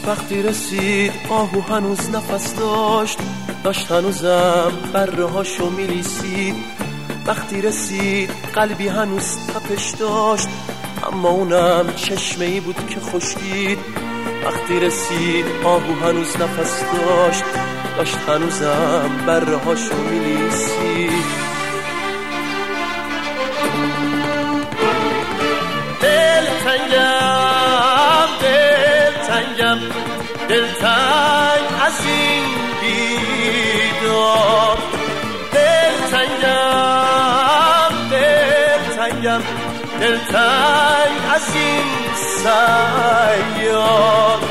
وقتی رسید آهو هنوز نفس داشت هنوزم بره هاشو میلیسید. وقتی رسید قلبی هنوز تپش داشت، اما اونم چشمه ای بود که خشکید. وقتی رسید آهو هنوز نفس داشت هنوزم بره هاشو میلیسید. دلتنگ از این بیدار، دلتنگ از این سیار.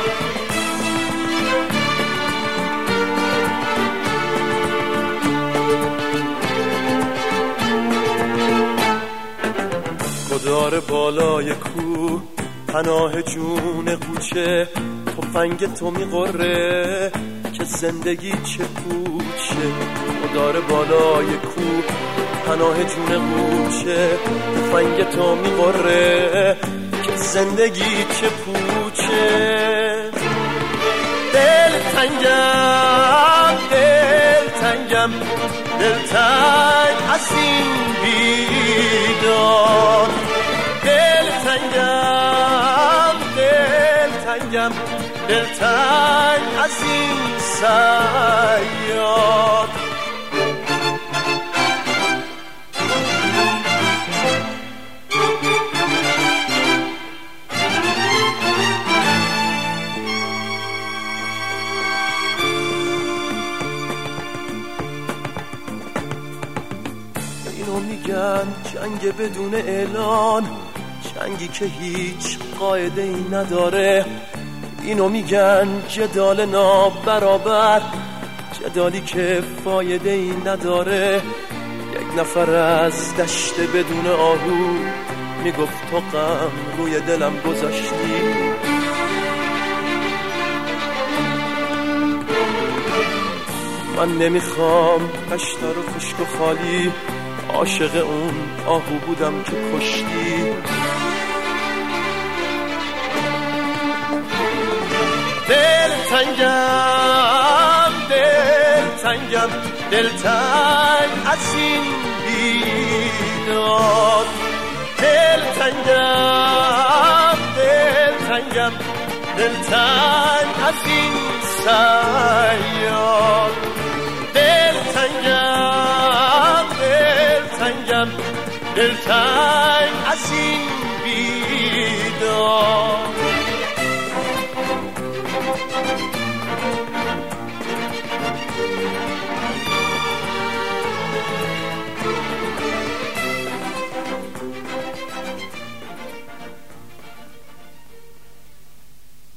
گدار بالای کوه پناه جون قوچه، تفنگ تو میقره که زندگی چه پوچه. گدار بالای کوه پناه جون قوچه، تفنگ تو میقره که زندگی چه پوچه. دلتنگ از این بیدار. دلتنگ از این سیاد. اینو میگن جنگ بدون اعلان، جنگی که هیچ قاعده ای نداره. اینو میگن جدال نابرابر، جدالی که فایده ای نداره. یک نفر از دشت بدون آهو میگفت تو غم روی دلم گذاشتی. من نمیخوام دشت رو خشک و خالی، عاشق اون آهو بودم که کشتی. دلتنگ از این بیدار. دلتنگ از این سیار. دلتنگ از این بیدار.